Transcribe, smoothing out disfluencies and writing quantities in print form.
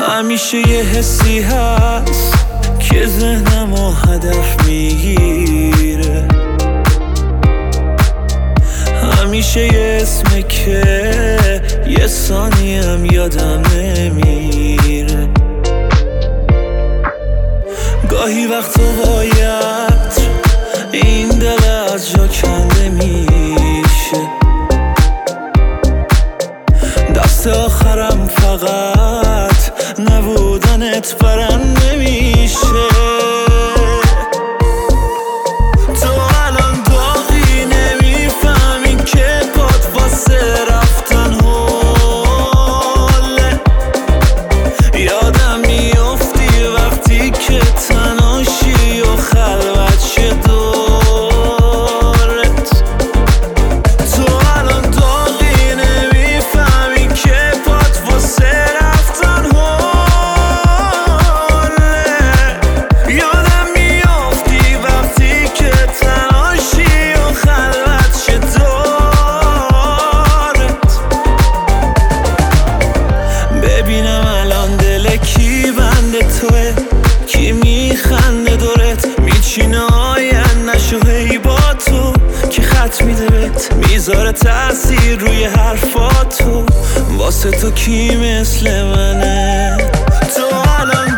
همیشه یه حسی هست که ذهنمو هدف میگیره، همیشه یه اسمه که یه ثانیم یادم نمیره. گاهی وقتا باید این دل از جا کنده میشه، دست آخرم فقط نبودنت برنده میشه. تو الان داغی نمیفهمی که پات واسه رفتن هله، یادم میافتی وقتی که تنهاشی و خلوت شه دورت. تو الان داغی نمیفهمی که پات واسه رفتن هله، یادم میافتی وقتی که تنهاشی و خلوت شه دورت. ببینم الان دل کی بند توه، کی میخنده دورت، میچینه آینده‌شو هی با تو، کی خط میده بهت میذاره تأثیر روی حرفاتو، واسه تو کی مثل منه. تو الان